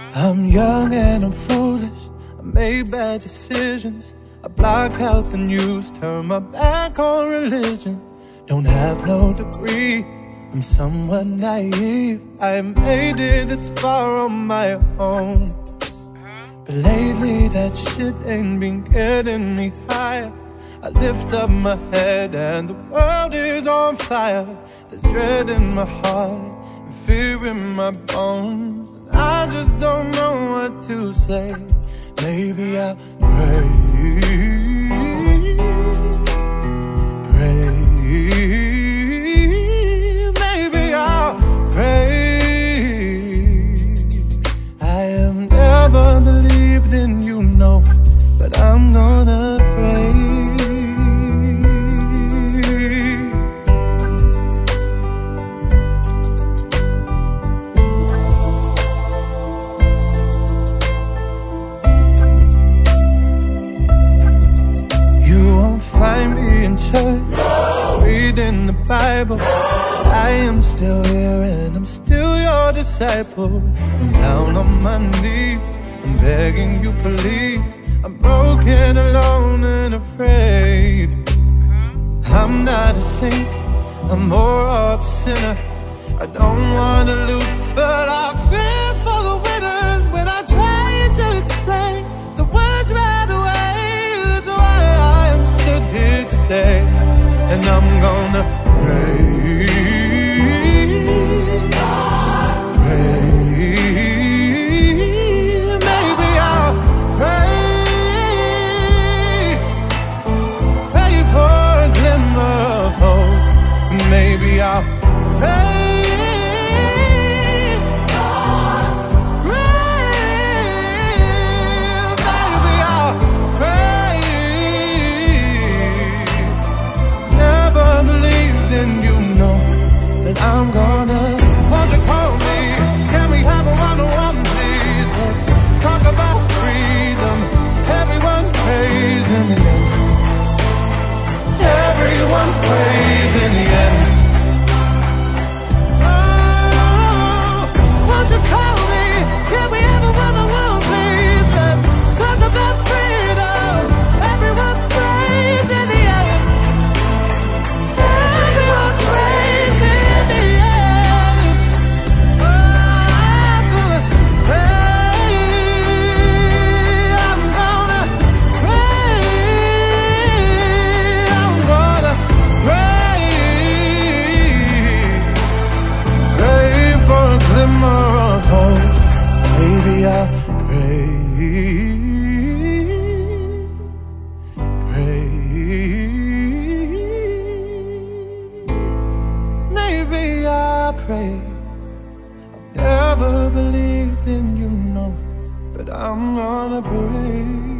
I'm young and I'm foolish, I made bad decisions. I block out the news, turn my back on religion. Don't have no degree, I'm somewhat naive. I made it this far on my own, but lately that shit ain't been getting me higher. I lift up my head and the world is on fire. There's dread in my heart and fear in my bones, and I just don't know what to say. Maybe I'll pray, pray. Maybe I'll pray. I have never believed in you, no, but I'm gonna pray. Find me in church, reading the Bible. I am still here and I'm still your disciple. I'm down on my knees, I'm begging you please. I'm broken, alone and afraid. I'm not a saint, I'm more of a sinner. I don't wanna lose, but I fear for the winners. When I try to explain the words right away, that's why I am stood here today. And I'm gonna pray, pray. Maybe I'll pray, pray for a glimmer of hope. Maybe I'll pray. I'm gonna, won't you call me? Can we have a one-on-one, please? Let's talk about freedom. Everyone prays in the end. Everyone prays in the end. Oh, won't you call me? Can we have a one-on-one, please? Let's talk about freedom. Everyone prays in the end. Everyone prays in the end. Maybe I'll pray, pray. Maybe I'll pray. I've never believed in you, no, but I'm gonna pray.